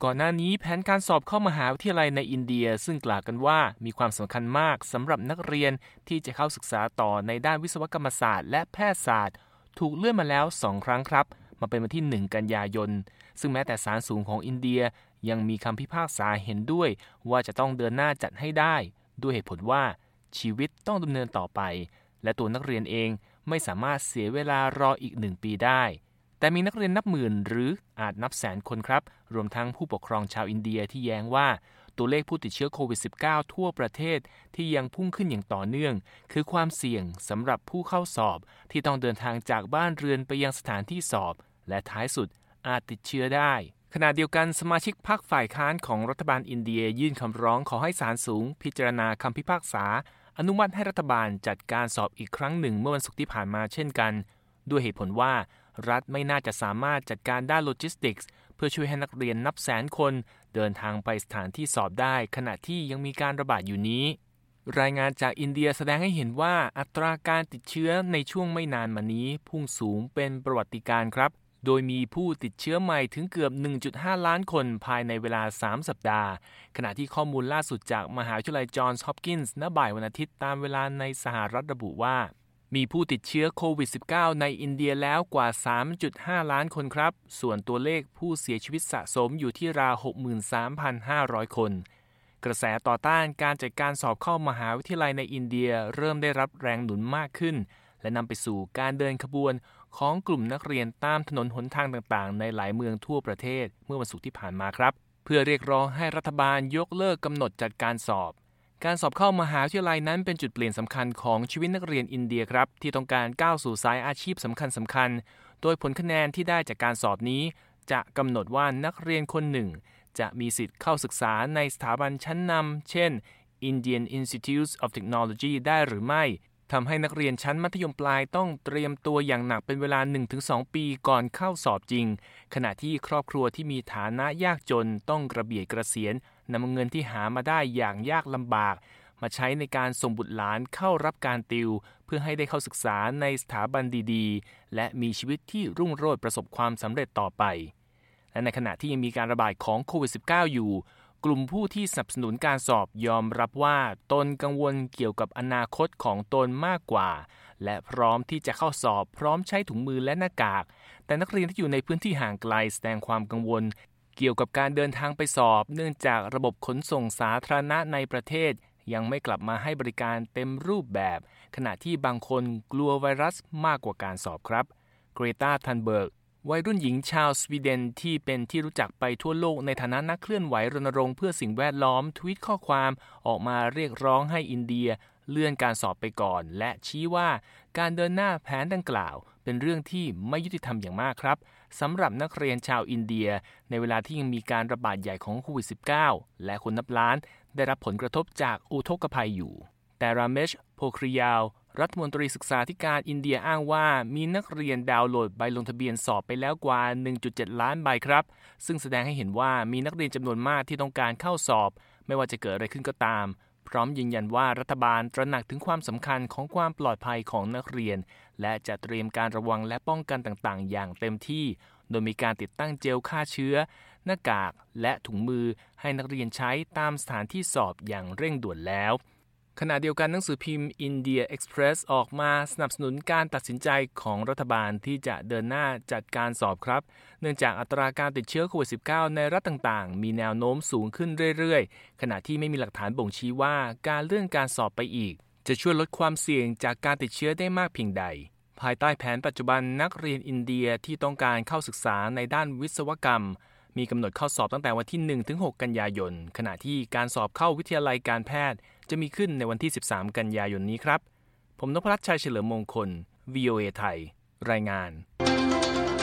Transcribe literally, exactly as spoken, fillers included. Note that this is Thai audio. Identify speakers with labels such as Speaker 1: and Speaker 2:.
Speaker 1: ก่อนหน้านี้แผนการสอบเข้ามหาวิทยาลัยในอินเดียซึ่งกล่าวกันว่ามีความสำคัญมากสำหรับนักเรียนที่จะเข้าศึกษาต่อในด้านวิศวกรรมศาสตร์และแพทยศาสตร์ถูกเลื่อนมาแล้วสองครั้งครับมาเป็นวันที่หนึ่งกันยายนซึ่งแม้แต่ศาลสูงของอินเดียยังมีคำพิพากษาเห็นด้วยว่าจะต้องเดินหน้าจัดให้ได้ด้วยเหตุผลว่าชีวิตต้องดำเนินต่อไปและตัวนักเรียนเองไม่สามารถเสียเวลารออีกหนึ่งปีได้แต่มีนักเรียนนับหมื่นหรืออาจนับแสนคนครับรวมทั้งผู้ปกครองชาวอินเดียที่แย้งว่าตัวเลขผู้ติดเชื้อโควิด สิบเก้า ทั่วประเทศที่ยังพุ่งขึ้นอย่างต่อเนื่องคือความเสี่ยงสำหรับผู้เข้าสอบที่ต้องเดินทางจากบ้านเรือนไปยังสถานที่สอบและท้ายสุดอาจติดเชื้อได้ขณะเดียวกันสมาชิกพรรคฝ่ายค้านของรัฐบาลอินเดียยื่นคำร้องขอให้ศาลสูงพิจารณาคำพิพากษาอนุมัติให้รัฐบาลจัดการสอบอีกครั้งหนึ่งเมื่อวันศุกร์ที่ผ่านมาเช่นกันด้วยเหตุผลว่ารัฐไม่น่าจะสามารถจัดการด้านโลจิสติกส์เพื่อช่วยให้นักเรียนนับแสนคนเดินทางไปสถานที่สอบได้ขณะที่ยังมีการระบาดอยู่นี้รายงานจากอินเดียแสดงให้เห็นว่าอัตราการติดเชื้อในช่วงไม่นานมานี้พุ่งสูงเป็นประวัติการณ์ครับโดยมีผู้ติดเชื้อใหม่ถึงเกือบ หนึ่งจุดห้า ล้านคนภายในเวลาสามสัปดาห์ขณะที่ข้อมูลล่าสุดจากมหาวิทยาลัยจอห์นส์ฮอปกินส์ณบ่ายวันอาทิตย์ตามเวลาในสหรัฐระบุว่ามีผู้ติดเชื้อโควิด สิบเก้า ในอินเดียแล้วกว่า สามจุดห้า ล้านคนครับส่วนตัวเลขผู้เสียชีวิตสะสมอยู่ที่ราว หกหมื่นสามพันห้าร้อย คนกระแสต่อต้านการจัดการสอบเข้ามหาวิทยาลัยในอินเดียเริ่มได้รับแรงหนุนมากขึ้นและนำไปสู่การเดินขบวนของกลุ่มนักเรียนตามถนนหนทางต่างๆในหลายเมืองทั่วประเทศเมื่อวันศุกร์ที่ผ่านมาครับเพื่อเรียกร้องให้รัฐบาลยกเลิกกำหนดจัดการสอบการสอบเข้ามหาวิทยาลัยนั้นเป็นจุดเปลี่ยนสำคัญของชีวิตนักเรียนอินเดียครับที่ต้องการก้าวสู่สายอาชีพสำคัญสำคัญโดยผลคะแนนที่ได้จากการสอบนี้จะกำหนดว่านักเรียนคนหนึ่งจะมีสิทธิ์เข้าศึกษาในสถาบันชั้นนำเช่น Indian Institute of Technology ได้หรือไม่ทำให้นักเรียนชั้นมัธยมปลายต้องเตรียมตัวอย่างหนักเป็นเวลา หนึ่งถึงสอง ปีก่อนเข้าสอบจริงขณะที่ครอบครัวที่มีฐานะยากจนต้องกระเบียดกระเสียนนำเงินที่หามาได้อย่างยากลำบากมาใช้ในการส่งบุตรหลานเข้ารับการติวเพื่อให้ได้เข้าศึกษาในสถาบันดีๆและมีชีวิตที่รุ่งโรจน์ประสบความสำเร็จต่อไปและในขณะที่ยังมีการระบาดของโควิด สิบเก้า อยู่กลุ่มผู้ที่สนับสนุนการสอบยอมรับว่าตนกังวลเกี่ยวกับอนาคตของตนมากกว่าและพร้อมที่จะเข้าสอบพร้อมใช้ถุงมือและหน้ากากแต่นักเรียนที่อยู่ในพื้นที่ห่างไกลแสดงความกังวลเกี่ยวกับการเดินทางไปสอบเนื่องจากระบบขนส่งสาธารณะในประเทศยังไม่กลับมาให้บริการเต็มรูปแบบขณะที่บางคนกลัวไวรัสมากกว่าการสอบครับเกรตา ทันเบิร์กวัยรุ่นหญิงชาวสวีเดนที่เป็นที่รู้จักไปทั่วโลกในฐานะนักเคลื่อนไหวรณรงค์เพื่อสิ่งแวดล้อมทวีตข้อความออกมาเรียกร้องให้อินเดียเลื่อนการสอบไปก่อนและชี้ว่าการเดินหน้าแผนดังกล่าวเป็นเรื่องที่ไม่ยุติธรรมอย่างมากครับสำหรับนักเรียนชาวอินเดียในเวลาที่ยังมีการระบาดใหญ่ของโควิด สิบเก้า และคนนับล้านได้รับผลกระทบจากอุทกภัยอยู่แต่ราเมช โพคริยาลรัฐมนตรีศึกษาธิการอินเดียอ้างว่ามีนักเรียนดาวน์โหลดใบลงทะเบียนสอบไปแล้วกว่า หนึ่งจุดเจ็ด ล้านใบครับซึ่งแสดงให้เห็นว่ามีนักเรียนจำนวนมากที่ต้องการเข้าสอบไม่ว่าจะเกิดอะไรขึ้นก็ตามพร้อมยืนยันว่ารัฐบาลตระหนักถึงความสำคัญของความปลอดภัยของนักเรียนและจะเตรียมการระวังและป้องกันต่างๆอย่างเต็มที่โดยมีการติดตั้งเจลฆ่าเชื้อหน้ากากและถุงมือให้นักเรียนใช้ตามสถานที่สอบอย่างเร่งด่วนแล้วขณะเดียวกันหนังสือพิมพ์ India Express ออกมาสนับสนุนการตัดสินใจของรัฐบาลที่จะเดินหน้าจัดการสอบครับเนื่องจากอัตราการติดเชื้อโควิด สิบเก้า ในรัฐต่างๆมีแนวโน้มสูงขึ้นเรื่อยๆขณะที่ไม่มีหลักฐานบ่งชี้ว่าการเลื่อนการสอบไปอีกจะช่วยลดความเสี่ยงจากการติดเชื้อได้มากเพียงใดภายใต้แผนปัจจุบันนักเรียนอินเดียที่ต้องการเข้าศึกษาในด้านวิศวกรรมมีกำหนดเข้าสอบตั้งแต่วันที่ หนึ่งถึงหก กันยายนขณะที่การสอบเข้าวิทยาลัยการแพทย์จะมีขึ้นในวันที่ สิบสาม กันยายนนี้ครับผมนพรัตน์ชัยเฉลิมมงคล วี โอ เอ ไทยรายงาน